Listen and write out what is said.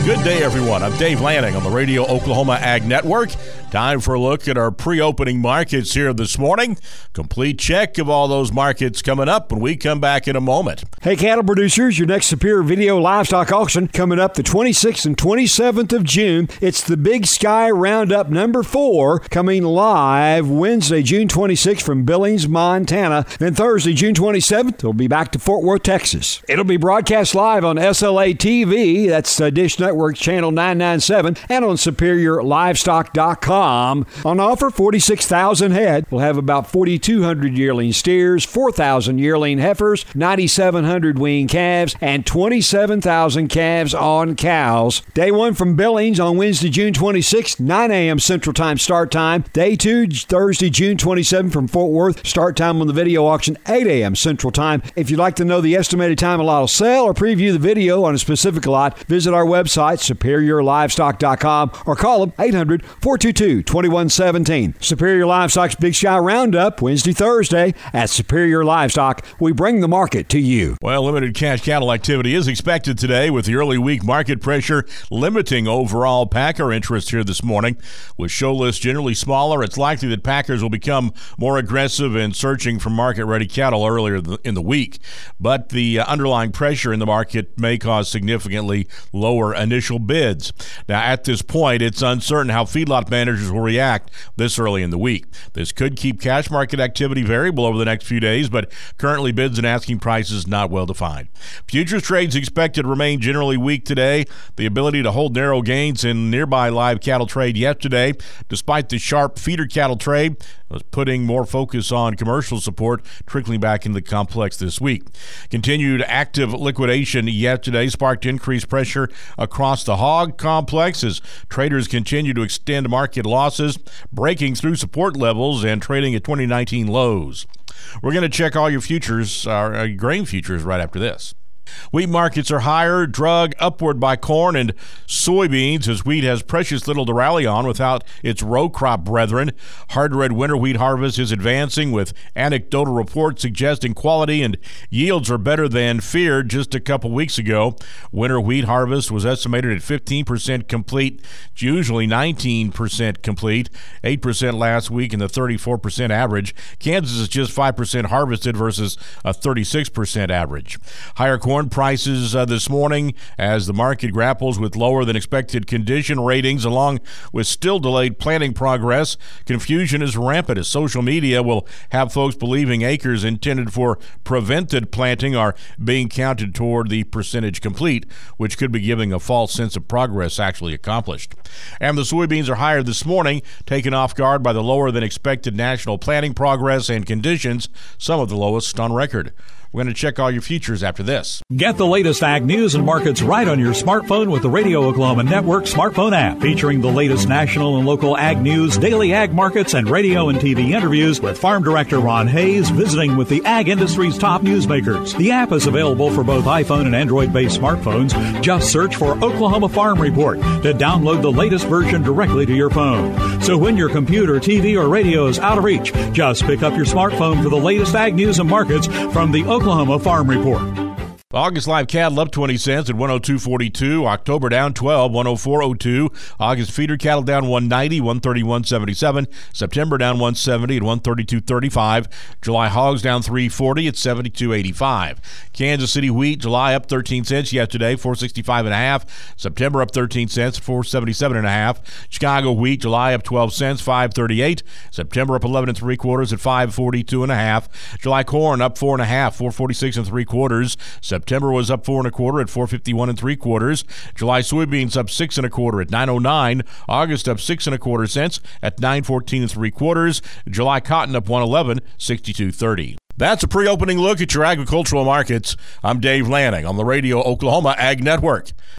Good day, everyone. I'm Dave Lanning on the Radio Oklahoma Ag Network. Time for a look at our pre-opening markets here this morning. Complete check of all those markets coming up when we come back in a moment. Hey, cattle producers, your next Superior Video Livestock Auction coming up the 26th and 27th of June. It's the Big Sky Roundup number 4 coming live Wednesday, June 26th from Billings, Montana. Then Thursday, June 27th, it'll be back to Fort Worth, Texas. It'll be broadcast live on SLA TV, that's Dish Network Channel 997, and on SuperiorLivestock.com. On offer, 46,000 head. We'll have about 4,200 yearling steers, 4,000 yearling heifers, 9,700 weaned calves, and 27,000 calves on cows. Day 1 from Billings on Wednesday, June 26th, 9 a.m. Central Time start time. Day 2, Thursday, June 27th from Fort Worth. Start time on the video auction, 8 a.m. Central Time. If you'd like to know the estimated time a lot will sell or preview the video on a specific lot, visit our website, SuperiorLivestock.com, or call them 800-422-2117. Superior Livestock's Big Sky Roundup, Wednesday, Thursday at Superior Livestock. We bring the market to you. Well, limited cash cattle activity is expected today with the early week market pressure limiting overall packer interest here this morning. With show lists generally smaller, it's likely that packers will become more aggressive in searching for market-ready cattle earlier in the week. But the underlying pressure in the market may cause significantly lower initial bids. Now, at this point, it's uncertain how feedlot managers will react this early in the week. This could keep cash market activity variable over the next few days, but currently bids and asking prices not well defined. Futures trades expected to remain generally weak today. The ability to hold narrow gains in nearby live cattle trade yesterday, despite the sharp feeder cattle trade, was putting more focus on commercial support trickling back into the complex this week. Continued active liquidation yesterday sparked increased pressure across the hog complex as traders continue to extend market losses, breaking through support levels and trading at 2019 lows. We're going to check all your futures, our grain futures, right after this. Wheat markets are higher, drug upward by corn and soybeans as wheat has precious little to rally on without its row crop brethren. Hard red winter wheat harvest is advancing with anecdotal reports suggesting quality and yields are better than feared just a couple weeks ago. Winter wheat harvest was estimated at 15% complete. It's usually 19% complete, 8% last week and the 34% average. Kansas is just 5% harvested versus a 36% average. Higher corn prices this morning as the market grapples with lower than expected condition ratings along with still delayed planting progress. Confusion is rampant as social media will have folks believing acres intended for prevented planting are being counted toward the percentage complete, which could be giving a false sense of progress actually accomplished. And the soybeans are higher this morning, taken off guard by the lower than expected national planting progress and conditions, some of the lowest on record. We're going to check all your futures after this. Get the latest ag news and markets right on your smartphone with the Radio Oklahoma Network smartphone app, featuring the latest national and local ag news, daily ag markets, and radio and TV interviews with Farm Director Ron Hayes visiting with the ag industry's top newsmakers. The app is available for both iPhone and Android-based smartphones. Just search for Oklahoma Farm Report to download the latest version directly to your phone. So when your computer, TV, or radio is out of reach, just pick up your smartphone for the latest ag news and markets from the Oklahoma Farm Report. August live cattle up 20 cents at 102.42. October down 12, 104.02. August feeder cattle down 190, 131.77. September down 170 at 132.35. July hogs down 340 at 72.85. Kansas City wheat, July up 13 cents yesterday, 465.5. September up 13 cents, 477.5. Chicago wheat, July up 12 cents, 538. September up 11 3/4 at 542.5. July corn up 4.5, 446 3/4. September was up 4 1/4 at 451 3/4. July soybeans up 6 1/4 at 909. August up 6 1/4 cents at 914 3/4. July cotton up 111, 62.30. That's a pre-opening look at your agricultural markets. I'm Dave Lanning on the Radio Oklahoma Ag Network.